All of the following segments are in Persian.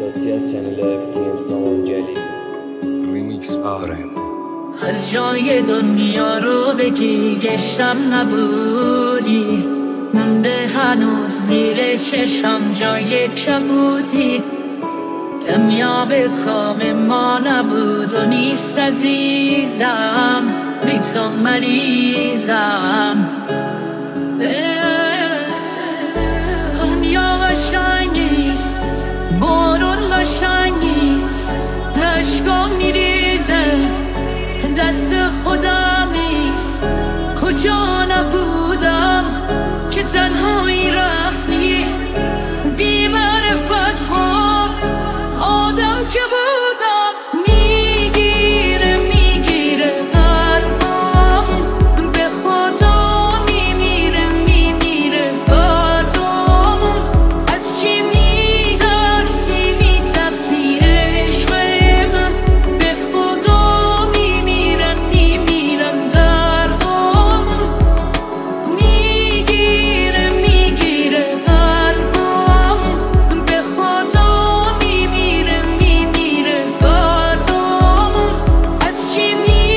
احساسی از چنل FTM سامان جلیل ریمیکس آرن. هر جای دنیا رو بگی گشتم نبودی، مونده هنوز زیر چشم جای کبودی. دنیا کام ما نبود و نیست عزیزم، بی تو مریضم. دنیا قشنگ نیست، بارون قشنگ نیست، عشقا میریزه دست خودم نیست. کجا نبودم که تنهایی رفتی، بی معرفت ها آدم که بودم. میگیره قلبم، به خدا میمیره فردامون. از چی میترسی عشق من، به خدا میمیرم دردامون. میگیره قلبم، به خدا میمیره فردامون. از چی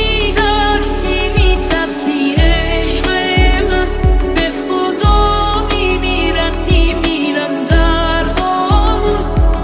میترسی عشق من، به خدا میمیرم دردامون.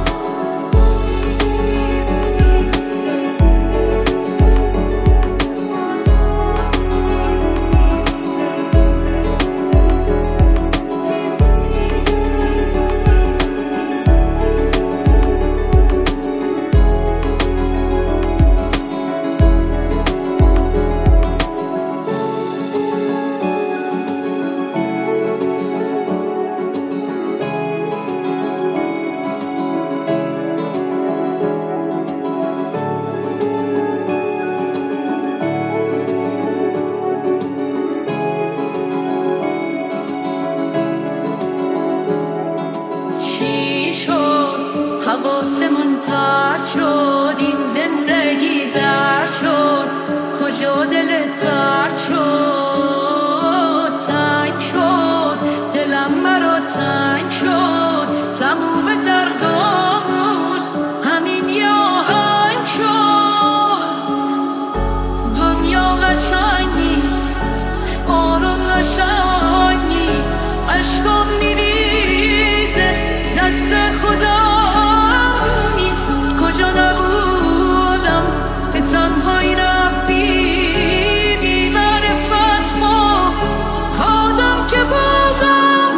چی شد حواسمون پرت شد، این زندگی درد شد. کجا دلت درد شد، تنگ شد دلم برا تنگ شد. تموم دردامون همین یه آهنگ شد. دنیا قشنگ نیست، آروم قشنگ نیست، عشقم میریزه دست خدا نیست. کجا نبودم به تنهایی رفتی، بی معرفت ما آدم که بودم.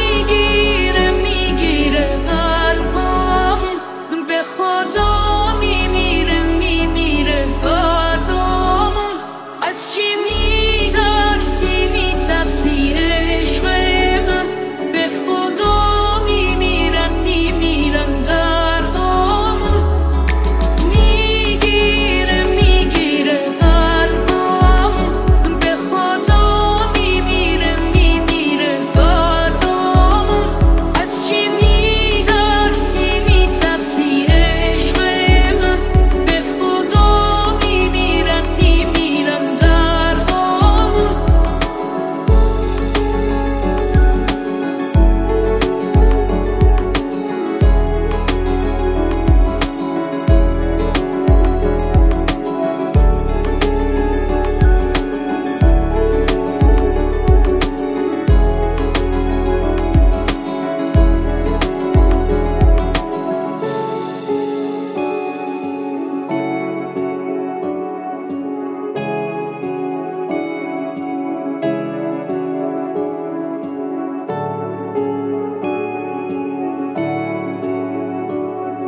میگیره قلبم، به خدا میمیره فردامون. از چی میترسی عشق من، به خدا میمیرم دردامون. میگیره قلبم، به خدا میمیره فردامون. از چی میترسی عشق من، به خدا میمیرم دردامون.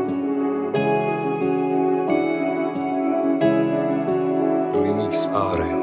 ریمیکس آرن.